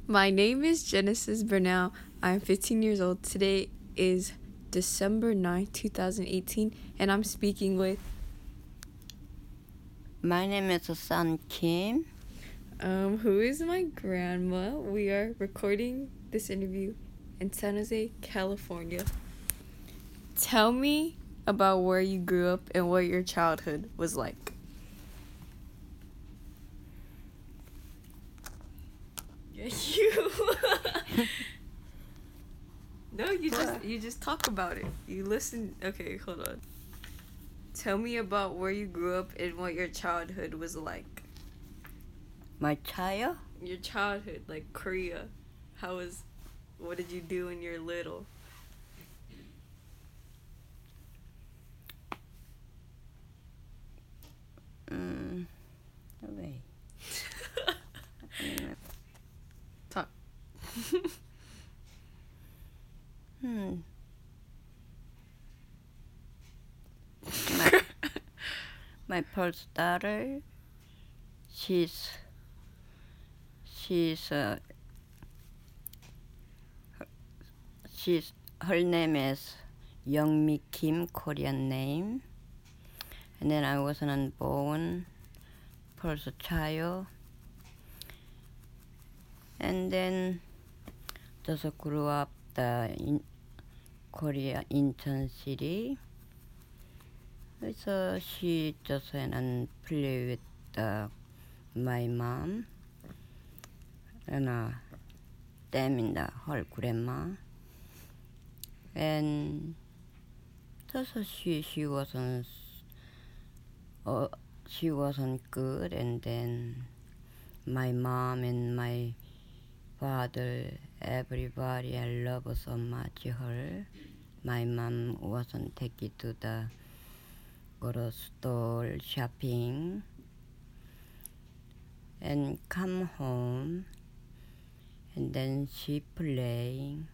My name is Genesis Burnell. I'm 15 years old. Today is December 9th, 2018, and I'm speaking with. My name is Sun Kim. Who is my grandma. We are recording this interview in San Jose, California. Tell me about where you grew up and what your childhood was like. Yeah, you. No, you just talk about it. You listen. Okay, hold on. Tell me about where you grew up and what your childhood was like. My child? Your childhood, like Korea. What did you do when you're little? Wait. Talk. My first daughter, she's uh, her name is Youngmi Kim, Korean name. And then I wasn't born, first child. And then just grew up in Korea, Incheon City. So she just went and play with my mom and them in her grandma. And just she wasn't good. And then my mom and my father, everybody, I love so much her. My mom wasn't taken to the grocery store shopping and come home, and then she playing,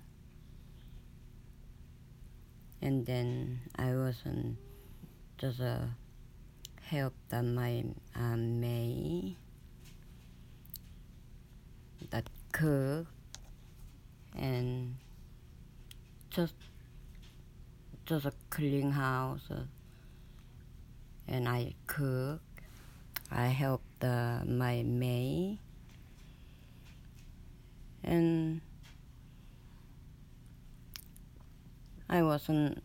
and then I wasn't just help my maid that cook and just clean house and I cook. I help my maid and I wasn't.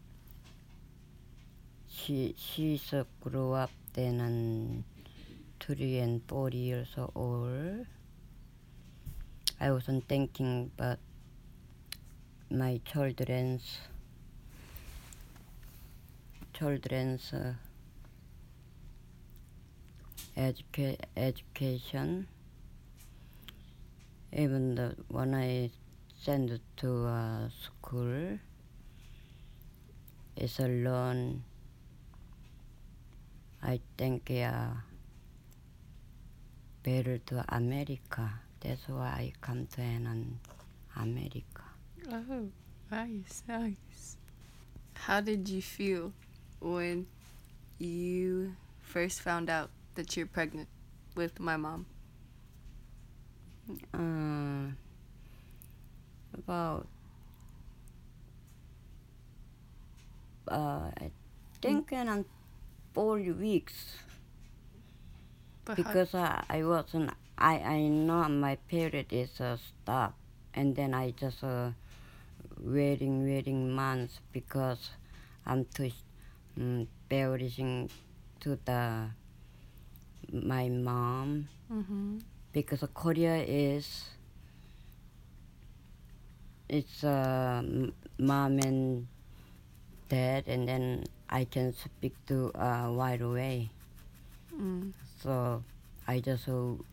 She's grew up then and 3 and 4 years old. I wasn't thinking about my children's education. Even when I send it to school, it's alone. I think better to America. That's why I come to America. Oh, nice. How did you feel when you first found out that you're pregnant with my mom? About I think in 4 weeks. But Because I wasn't. I know my period is stop, and then I just waiting months because I'm too embarrassing to my mom. Mm-hmm. Because Korea is it's mom and dad, and then I can speak to right away. So I just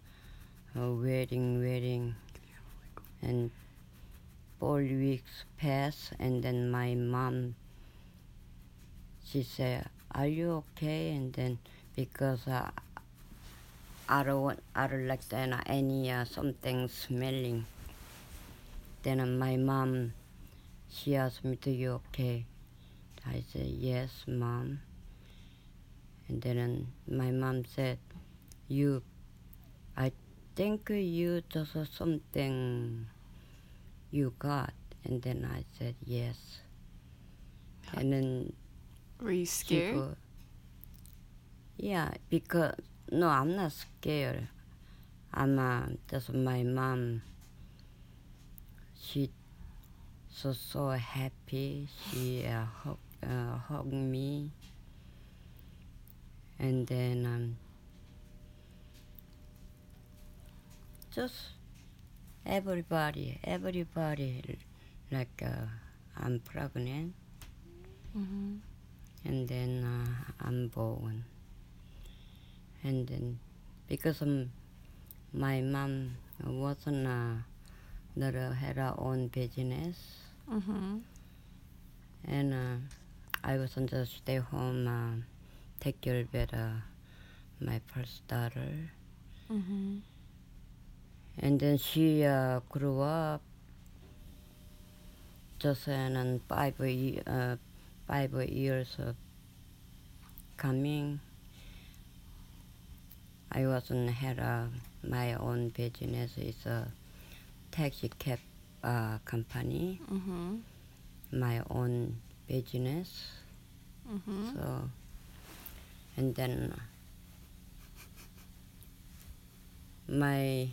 waiting, and 4 weeks pass, and then my mom, she said, "Are you okay?" And then because I don't like any something smelling. Then my mom, she asked me, "Do you okay?" I said, "Yes, mom." And then my mom said, "You, I think you just something you got. And then I said yes. And then Were you she scared? go, yeah, because, no, I'm not scared. I'm just my mom. She so happy. She hugged me. And then just everybody, like I'm pregnant. Mm-hmm. And then I'm born. And then because my mom wasn't not had her own business, Mm-hmm. and I wasn't just stay home, take care of my first daughter. Mm-hmm. And then she grew up just in 5 years of coming. I wasn't had my own business. It's a taxi cab company, Mm-hmm. my own business. Mm-hmm. So, and then my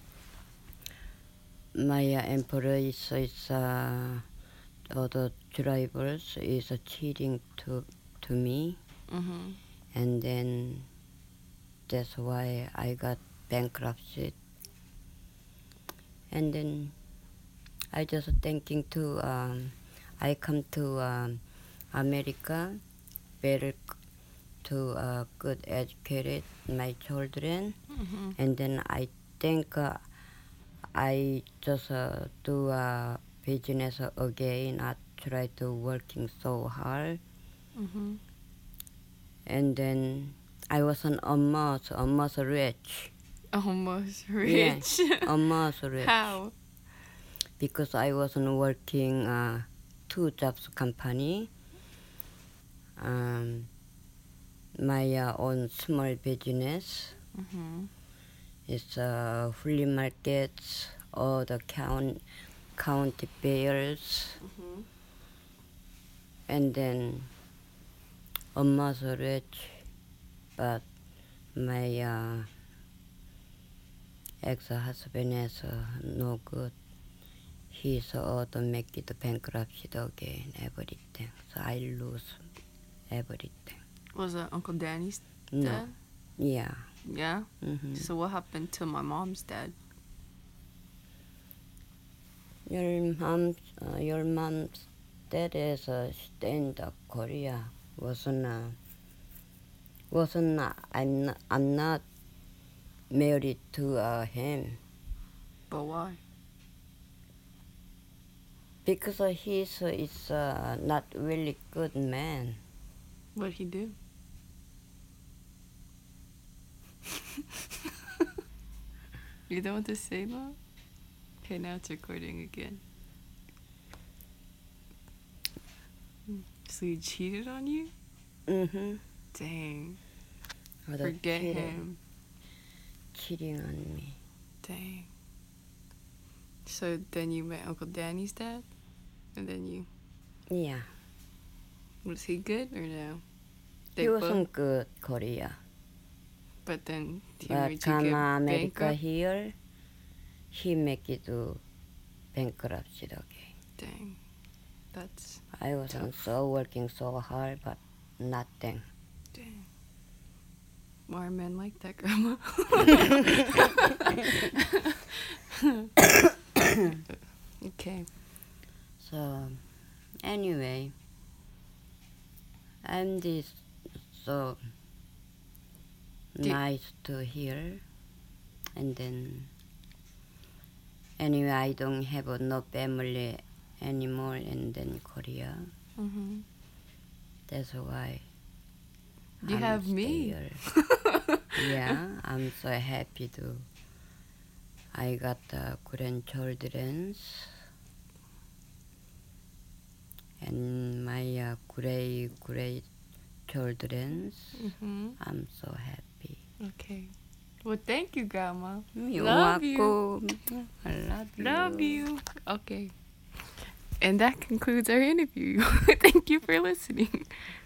employees is other drivers is cheating to me, Mm-hmm. and then that's why I got bankruptcy. And then I just thinking to I come to America better to good educated my children, Mm-hmm. and then I think I just do business again. I try to working so hard, Mm-hmm. and then I wasn't almost rich. Almost Yeah, rich. almost rich How? because I wasn't working two jobs company. Um, my own small business. Mm-hmm. It's flea markets, all the county fairs, Mm-hmm. and then almost rich, but my ex-husband is no good. He's to make it bankruptcy again, everything. So I lose everything. Was that Uncle Danny's No, dad? yeah. Yeah? Hmm. So what happened to my mom's dad? Your mom's dad is staying in Korea. I'm not married to him But why? because he's is not really good man. What'd he do? You don't want to say that? Okay, now it's recording again. So he cheated on you? Mm-hmm. Dang. Forget him. Cheating on me. Dang. So then you met Uncle Danny's dad? And then you... Yeah. Was he good or no? He wasn't good Korea. But then he But made you come get America bankrupt? here, he make it to bankruptcy again. Dang. That's... I wasn't so working so hard, but nothing. Dang. Why are men like that, Grandma? Okay. So anyway, I'm this so nice to hear, and then anyway, I don't have no family anymore, and then Korea. Mm-hmm. That's why You I'm have stay me. here. Yeah, I'm so happy to. I got grandchildren, and my great children. Mm-hmm. I'm so happy. Okay. Well, thank you, Grandma. You're Love you. welcome. I love you. Love you. Okay. And that concludes our interview. Thank you for listening.